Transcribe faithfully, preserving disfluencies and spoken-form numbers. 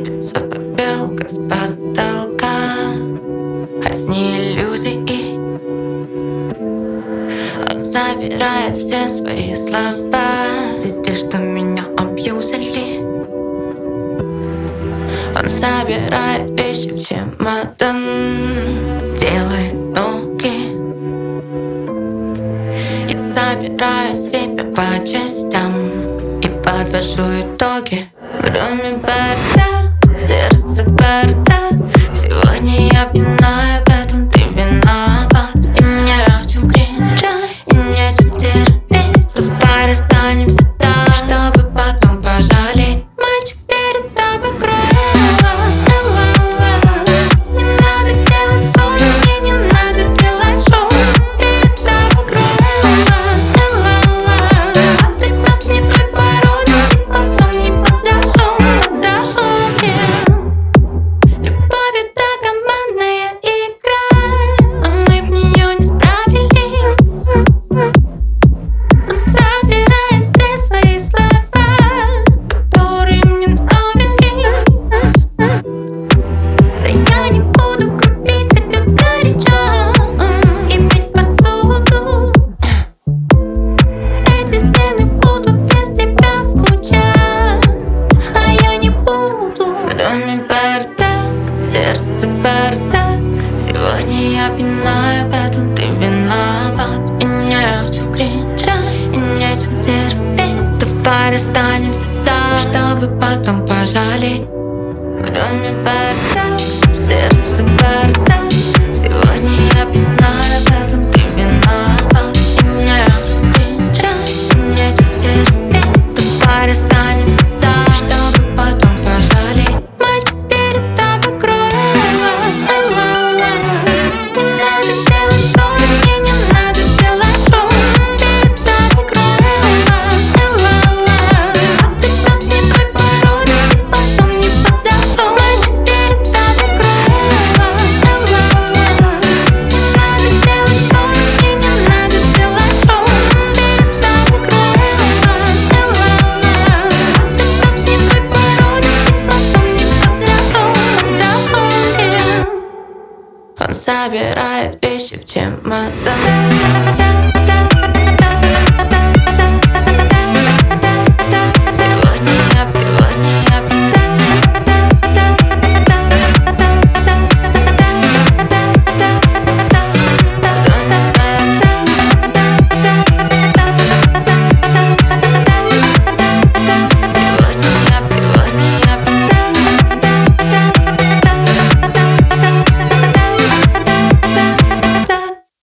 сыпется побелка с потолка, а с ней иллюзии. Он забирает все свои слова, среди что меня абьюзили. Он собирает вещи в чемодан, делает ноги. Я собираю себя по частям и подвожу итоги. В доме бардак, в сердце бардак. Сегодня я пьяная, в этом ты виноват. И мне о чем кричать, и нечем терпеть. Давай расстанемся так, чтобы потом пожалеть. Мальчик перед тобой кровь. Не надо делать ссоры, мне не надо делать шоу. Перед тобой кровь. А ты просто не той породы, типа сам не подошел, подошел мне. Любовь — это командная игра, а мы в нее не справились. Собираем все свои слова, которые мне нравились. Да я не буду крупиться без горяча и бить посуду. Эти стены будут без тебя скучать, а я не буду. В доме бардак, в сердце бардак. Сегодня я пьяная, в этом ты виноват. И не о чем кричать, и нечем терпеть. Давай расстанемся так, чтобы потом пожалеть. В доме бардак, в сердце бардак. Сегодня я пьяная, в этом ты виноват. И не о чем кричать, и нечем терпеть. Давай расстанемся так, чтобы потом пожалеть. Мальчик перед тобой кровь. Не надо делать ссоры, мне не надо делать шоу. Перед тобой кровь. А ты просто не той породы, типа сам не подошел. Мальчик перед тобой кровь. Не надо делать ссоры, мне не надо делать шоу. Перед тобой кровь. А ты просто не той породы, типа сам не подошел, подошел мне. Он собирает вещи в чемодан.